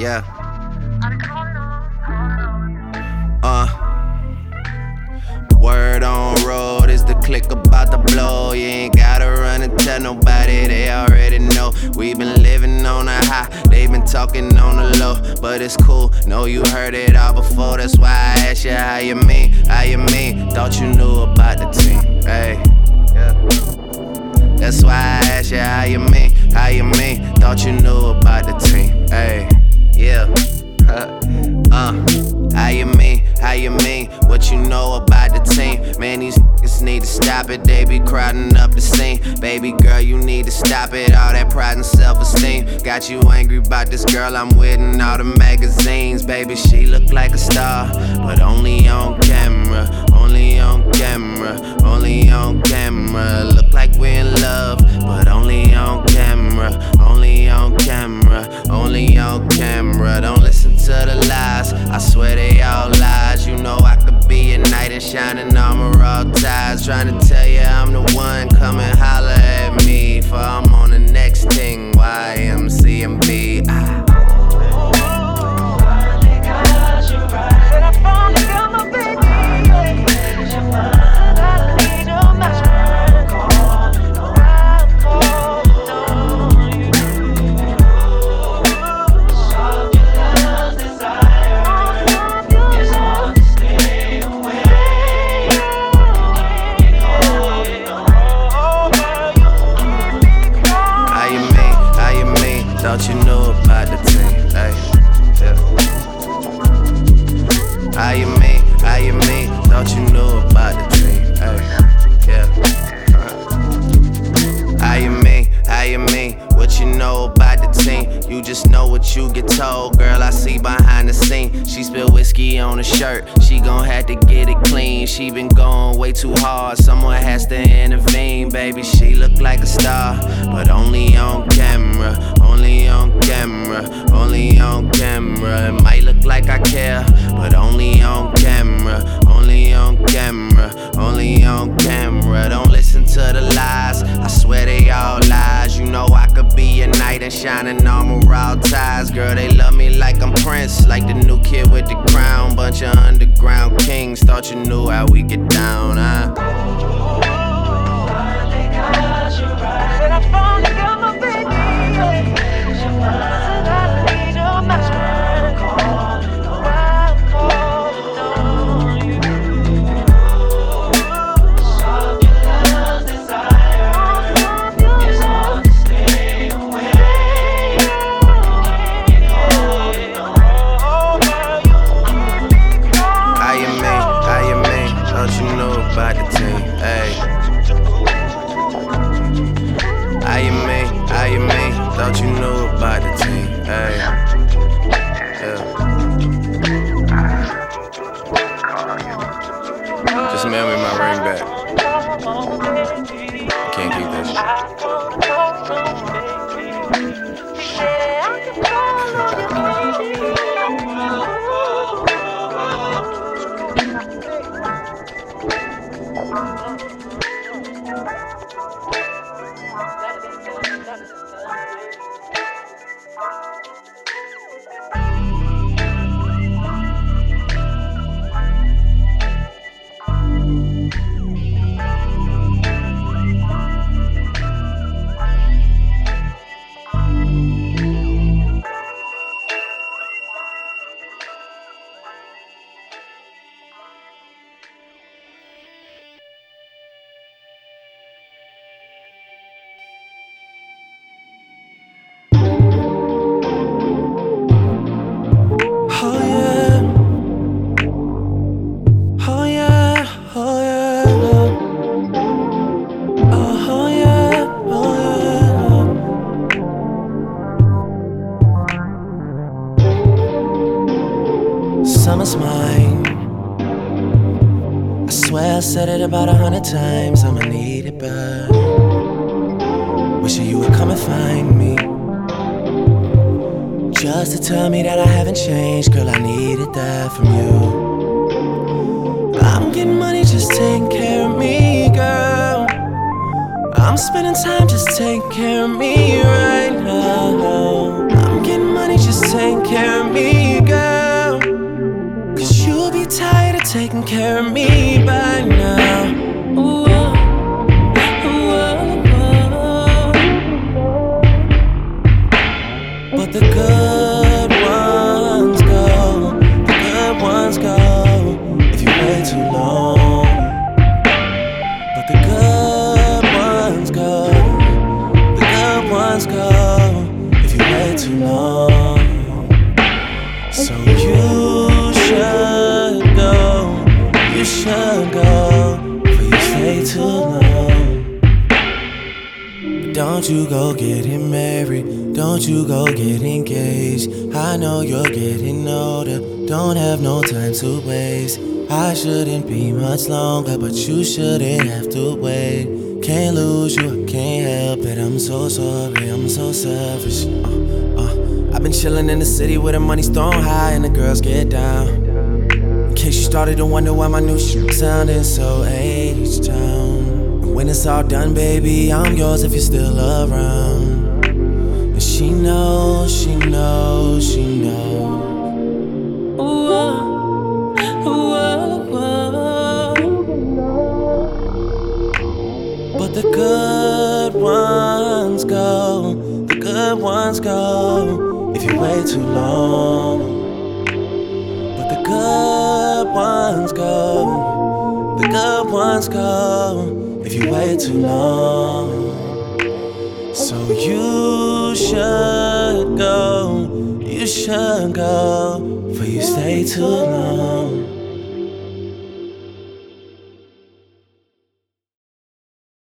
Yeah. Word on road is the click about to blow. You ain't gotta run and tell nobody, they already know. We been living on a high, they been talking on the low. But it's cool, know you heard it all before. That's why I asked you how you mean, how you mean. Thought you knew about the team, hey, yeah. That's why I asked you how you mean, how you mean. Thought you knew about the team, hey, yeah. How you mean, what you know about the team? Man, these niggas need to stop it, they be crowding up the scene. Baby girl, you need to stop it, all that pride and self-esteem. Got you angry about this girl I'm with in all the magazines. Baby, she look like a star, but only on camera, only on camera, only on camera. Look like we're in love, but only on camera, only on camera, only on camera. Don't listen to the lies, I swear they all lies. You know I could be a knight in shining armor, all ties. Trying to tell you I'm the one, come and holler at me. For I'm on the next thing, YMCMB. Thought you knew about the team, hey, yeah. How you mean, thought you knew about the team, hey, yeah. How you mean, what you know about the team? You just know what you get told, girl, I see behind the scene. She spilled whiskey on her shirt, she gon' have to get it clean. She been going way too hard, someone has to intervene. Baby, she look like a star, but only on camera, only on camera, only on camera. It might look like I care, but only on camera, only on camera, only on camera. Don't listen to the lies, I swear they all lies. You know I could be a knight in shining armor, all ties. Girl, they love me like I'm Prince, like the new kid with the crown. Bunch of underground kings, thought you knew how we get down, about the team, ayy. How you mean, thought you knew about the team, ayy. Yeah. Just mail me my ring back. Can't keep that shit. Summer's mine. I swear I said it about 100 times. I'ma need it back. Wishing you would come and find me, just to tell me that I haven't changed. Girl, I needed that from you. I'm getting money, just taking care of me, girl. I'm spending time just taking care of me right now. I'm getting money, money, just take care of me, girl. Cause you'll be tired of taking care of me by now. Ooh, ooh, ooh. But the good ones go, the good ones go if you wait too long. But the good ones go, the good ones go if you wait too long. So you should go before you stay too long. Don't you go getting married, don't you go get engaged. I know you're getting older, don't have no time to waste. I shouldn't be much longer, but you shouldn't have to wait. Can't lose you, I can't help it. I'm so sorry, I'm so selfish. I've been chillin' in the city where the money's thrown high and the girls get down. In case you started to wonder why my new shit sounding so H-Town. When it's all done, baby, I'm yours if you're still around. And she knows, she knows, she knows. Ooh, ooh, ooh. But the good ones go, the good ones go if you wait too long. But the good ones go, the good ones go if you wait too long. So you should go before you stay too long.